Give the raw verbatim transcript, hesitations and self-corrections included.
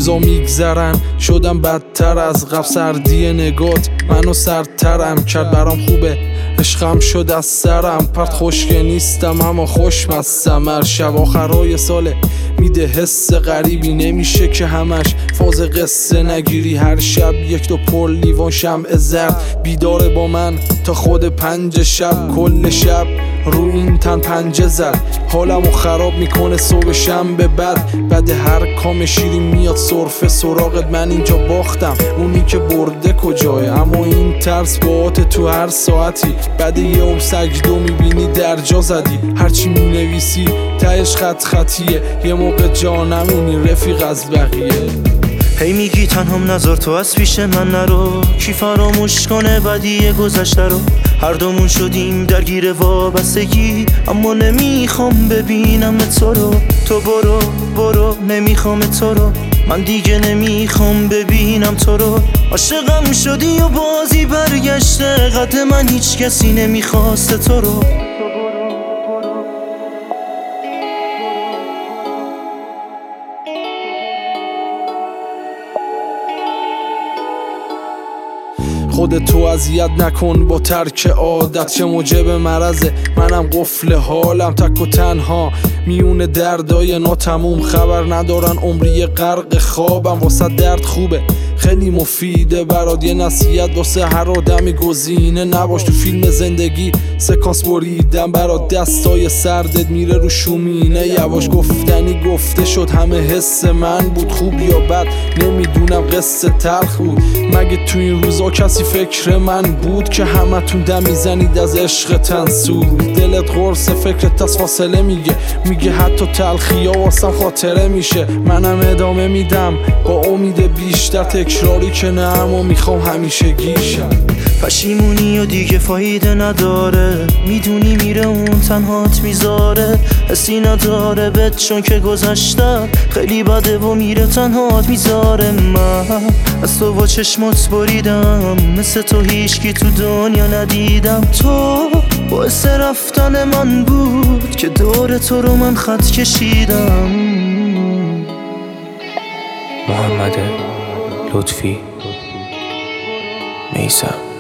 روزا میگذرن شدم بدتر از قبل، سردی نگات منو سردترم کرد، برام خوبه عشقم شد از سرم پرت، خوشگه نیستم اما خوشمستم. هر شب آخرای ساله میده حس غریبی، نمیشه که همش فاز قصه نگیری. هر شب یک دو پر لیوان شمع زرد بیداره با من تا خود پنج شب، کل شب رو این تن پنجه زد، حالمو خراب میکنه صبح شنبه بعد. بعد هر کام شیری میاد سرفه سراغت، من اینجا باختم اونی که برده کجای، اما این ترس باعت تو هر ساعتی. بعد یه عمر سجدو میبینی در جا زدی، هرچی مینویسی تهش خط خطیه، یه موقع جا نمونی رفیق از بقیه. هی میگی تنهام نذار تو از پیش من نرو، کی فراموش کنه بدی گذشته رو. هر دومون شدیم درگیر وابستگی، اما نمیخوام ببینم تو رو. تو برو برو نمیخوام تو رو، من دیگه نمیخوام ببینم تو رو. عاشقم شدی و بازی برگشته، قد من هیچ کسی نمیخواسته تو رو. خودتو اذیت نکن با ترک عادت، چه موجب مرضه منم قفل حالم، تک و تنها میونه دردای ناتموم. خبر ندارن عمری غرق خوابم، واسه درد خوبه خیلی مفیده برات، یه نصیحت واسه هر آدمی گزینه نباش تو فیلم زندگی. سکانس بریدم برات دستای سردت میره رو شومینه، یواش گفتنی گفته شد همه حس من بود، خوب یا بد نمیدونم قصه تلخ بود. مگه تو این روزا کسی فکر من بود که همتون دم میزنید از عشق تنسود؟ دلت قرص فکرت از فاصله میگه، میگه حتی تلخی ها واسم خاطره میشه. منم ادامه میدم با امید بیشتر، تکراری که نه اما میخوام همیشه گیشم. پشیمونی و دیگه فایده نداره، میدونی میره اون تنهات میذاره، حسی نداره بهت چون که گذشته خیلی بده و میره تنهات میذاره. من از تو با چشمات بریدم، مثل تو هیچکی تو دنیا ندیدم. تو باعث رفتن من بود که دور تو رو من خط کشیدم. محمد لطفی میثم